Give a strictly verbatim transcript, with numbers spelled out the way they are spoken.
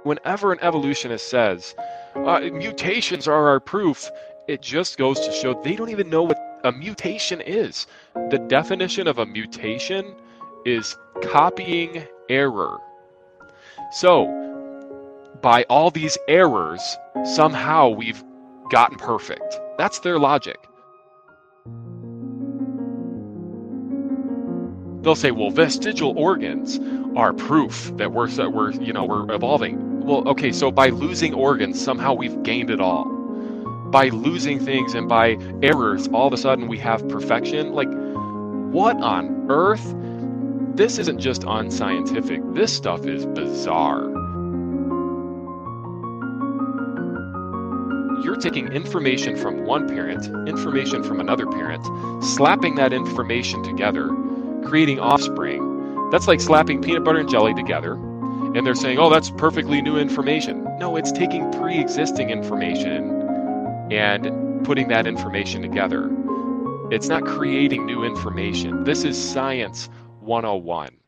Whenever an evolutionist says, uh, mutations are our proof, it just goes to show they don't even know what a mutation is. The definition of a mutation is copying error. So, by all these errors, somehow we've gotten perfect. That's their logic. They'll say, well, vestigial organs are proof that we're, that we're, you know, we're evolving. Well, okay, so by losing organs, somehow we've gained it all. By losing things and by errors, all of a sudden we have perfection. Like, what on earth? This isn't just unscientific. This stuff is bizarre. You're taking information from one parent, information from another parent, slapping that information together, creating offspring. That's like slapping peanut butter and jelly together, and they're saying, oh, that's perfectly new information. No, it's taking pre-existing information and putting that information together. It's not creating new information. This is science one oh one.